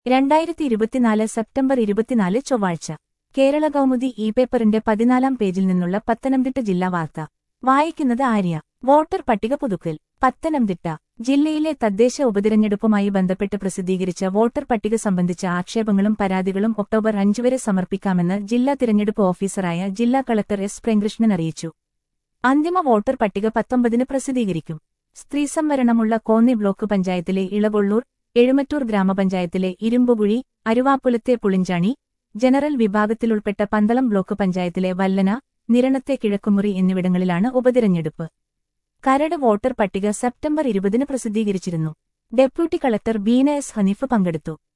2024 September 24 ചൊവ്വാഴ്ച കേരള കൗമുദി പേപ്പറിന്റെ 14-ാം പേജിൽ നിന്നുള്ള പത്തനംതിട്ട ജില്ലാ വാർത്ത വായിക്കുന്നത് ആര്യ. വോട്ടർ പട്ടിക പുതുക്കൽ. പത്തനംതിട്ട ജില്ലയിലെ തദ്ദേശ ഉപതിരഞ്ഞെടുപ്പുമായി ബന്ധപ്പെട്ട് പ്രസിദ്ധീകരിച്ച വോട്ടർ പട്ടിക സംബന്ധിച്ച ആക്ഷേപങ്ങളും പരാതികളും ഒക്ടോബർ 5 വരെ സമർപ്പിക്കാമെന്ന് ജില്ലാ തിരഞ്ഞെടുപ്പ് ഓഫീസറായ ജില്ലാ കളക്ടർ എസ് പ്രേംകൃഷ്ണൻ അറിയിച്ചു. അന്തിമ വോട്ടർ പട്ടിക 19-ന് പ്രസിദ്ധീകരിക്കും. സ്ത്രീസംവരണമുള്ള കോന്നി ബ്ലോക്ക് പഞ്ചായത്തിലെ ഇളകൊള്ളൂർ, എഴുമറ്റൂർ ഗ്രാമപഞ്ചായത്തിലെ ഇരുമ്പുകുഴി, അരുവാപ്പുലത്തെ പുളിഞ്ചാണി, ജനറൽ വിഭാഗത്തിലുൾപ്പെട്ട പന്തളം ബ്ലോക്ക് പഞ്ചായത്തിലെ വല്ലന, നിരണത്തെ കിഴക്കുമുറി എന്നിവിടങ്ങളിലാണ് ഉപതിരഞ്ഞെടുപ്പ്. കരട് വോട്ടർ പട്ടിക സെപ്റ്റംബർ 20-ന് പ്രസിദ്ധീകരിച്ചിരുന്നു. Deputy collector Beena S Haneef പങ്കെടുത്തു.